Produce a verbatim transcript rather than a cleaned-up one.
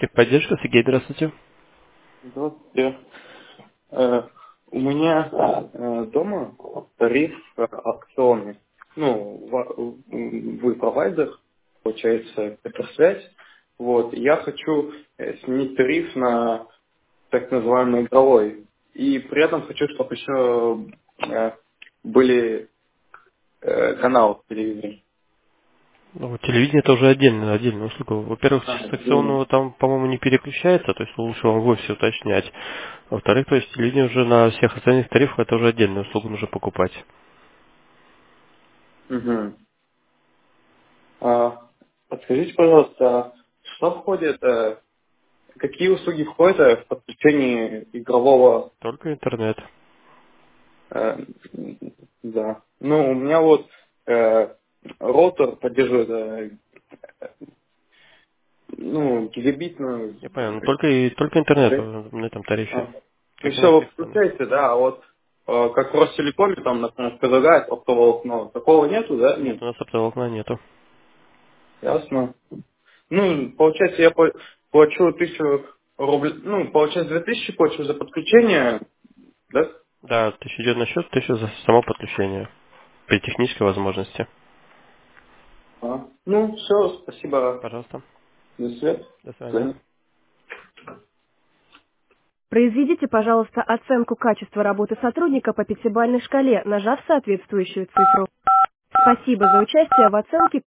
Техподдержка, Сергей, здравствуйте. Здравствуйте. Э, У меня э, дома тариф э, акционный. Ну, ва- м, вы провайдер, получается, это связь. Вот, я хочу э, сменить тариф на так называемый игровой. И при этом хочу, чтобы еще э, были э, каналы в телевизоре. Ну, вот телевидение это уже отдельная, отдельная услуга. Во-первых, А, с ну, акционного там, по-моему, не переключается, то есть лучше вам вовсе уточнять. Во-вторых, то есть телевидение уже на всех остальных тарифах это уже отдельную услугу нужно покупать. мгм. А, подскажите, пожалуйста, а что входит э, какие услуги входят э, в подключение игрового, Только интернет. э, да. Ну, у меня вот э, роутер поддерживает, э, ну, гигабитную Я понял, ну только и только интернет связь. э, на этом тарифе. А. И Как и на все, вы всех остальных. подключаете, да, а вот э, как в Ростелекоме, там, например, предлагает оптоволокно, такого нету, да? Нет, Нет. у нас оптоволокна нету. Ясно. Ну, получается, я по- плачу тысячу рублей, ну, получается, две тысячи плачу за подключение, да? Да, тысяча идет на счет, тысяча за само подключение. При технической возможности. А. Ну, все, спасибо. Пожалуйста. До свидания. До До свидания. свидания. Произведите, пожалуйста, оценку качества работы сотрудника по пятибалльной шкале, нажав соответствующую цифру. Спасибо за участие в оценке